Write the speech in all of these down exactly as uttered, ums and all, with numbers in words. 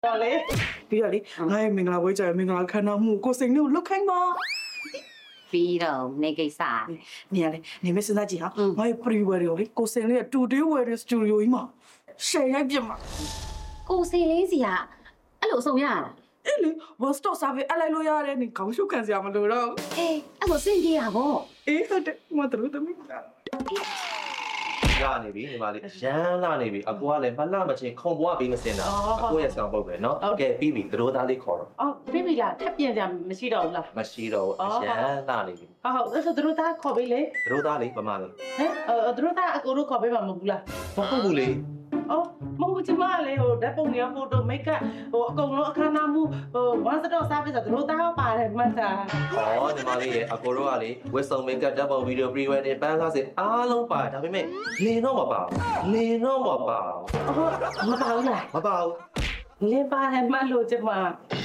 တော်လေပြီးတော့လေငါရဲ့မင်္ဂလာပွဲကြရမင်္ဂလာခန္ဓာမှုကိုစိန်တို့လုတ်ခိုင်းပါပြီးတော့နေကိစ္စနေရလေနေမစသားကြည့်ဟာငါရဲ့ pre-wedding ကိုလေကိုစိန်လေးရဲ့ two-day wedding studio ကြီးမှာရှယ်ရိုက်ပြမှာကိုစိန်လေးစီကအဲ့လိုအဆုံးရတာအဲ့လေ one stop service အလိုက်လို့ရတယ်နေခေါင်းရှုပ်ခံစရာမလိုတော့အေးအဲ့လိုစင်ပြေတာဗောအေးဟုတ်တယ်မတော်သမီးလာနေပြီညီမလေးရမ်းလာနေပြီအကူကလည်းမလှမချင်းခုံပွားပြီးမစင်တာအကူရဲ့ဆောင်ပုတ်ပဲเนาะကဲပြီးပြီသတို့သားလေးခေါ်တော့အော်ပြီးပြီလားထပ်ပြင်ကြမရှိတော့ဘူးလားမရှိတော့ဘူးရမ်းလာနေပြီဟုတ်ဟုတ်ဆိုသတို့သားခေါ်ပေးလေသတို့သားလေးပမာလို့ဟမ်သတို့သားအကူတို့ခေါ်ပေးမှာမဟုတ်ဘူးလားမဟုတ်ဘူးလေအော်မဟုတ်ချင်မလေးဟိုဓာတ်ပုံရဖိုတိုမိတ်ကဟိုအကုန်လုံးအခမ်းအနားမှုဟို one stop service ဆိုတော့တာပါတယ်မှတ်တာဟောညီမလေးရဲ့အကိုတို့ကလေဝက်ဆောင်မိတ်ကဓာတ်ပုံဗီဒီယို pre-wedding ပန်းကားစအားလုံးပါဒါပေမဲ့လင်းတော့မပါဘူးလင်းတော့မပါဘူးအော်မပါဘူးလားမပါဘူးလင်းပါတယ်မှတ်လို့ချင်မ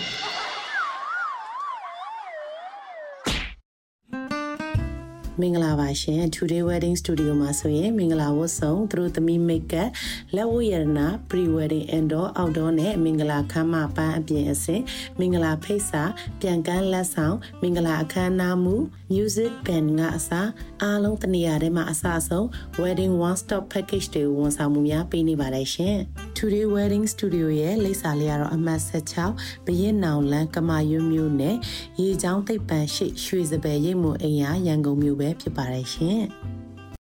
မင်္ဂလာပါရှင် Today Wedding Studio မှာဆိုရင်မင်္ဂလာဝတ်ဆောင်သူတို့သမီး makeup လက်ဝတ်ရတနာ pre-wedding indoor outdoor နဲ့မင်္ဂလာခမ်းမပန်းအပြင်အစင်မင်္ဂလာဖိတ်စာပြန်ကန်းလက်ဆောင်မင်္ဂလာအခမ်းအနားမှု music band ကအစားအားလုံးတနေရာထဲမှာအစားဆုံး wedding one stop package တွေကိုဝန်ဆောင်မှုများပေးနေပါတယ်ရှင် Today Wedding Studio ရဲ့လိပ်စာလေးကတော့အမှတ်၁၆ဘရင်နောင်လန်းကမာရွမျိုးနဲ့ရေချောင်းသိပ်ပန်ရှိရွှေစပယ်ရိပ်မွန်အိမ်ရရန်ကုန်မြို့ပဲဖြစ်ပါတယ်ရှင်